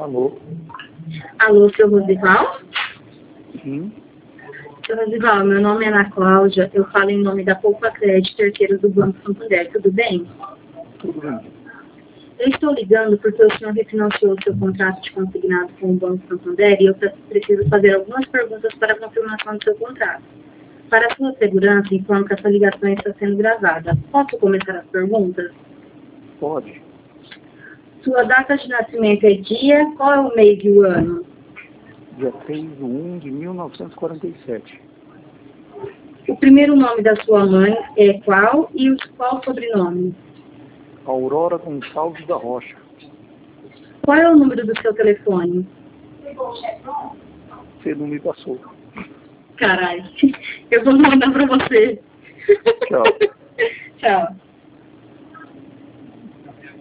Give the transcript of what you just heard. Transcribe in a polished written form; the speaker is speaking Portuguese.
Alô? Alô, seu Rosival? Sim. Seu Rosival, meu nome é Ana Cláudia, eu falo em nome da Poupa Crédito, arqueiro do Banco Santander, tudo bem? Tudo bem. Eu estou ligando porque o senhor refinanciou o seu contrato de consignado com o Banco Santander e eu preciso fazer algumas perguntas para a confirmação do seu contrato. Para a sua segurança, informo que essa ligação está sendo gravada. Posso começar as perguntas? Pode. Sua data de nascimento é dia, qual é o mês e o ano? Dia 3/1 de 1947. O primeiro nome da sua mãe é qual e qual o sobrenome? Aurora Gonçalves da Rocha. Qual é o número do seu telefone? Você não me passou. Caralho, eu vou mandar pra você. Tchau. Tchau.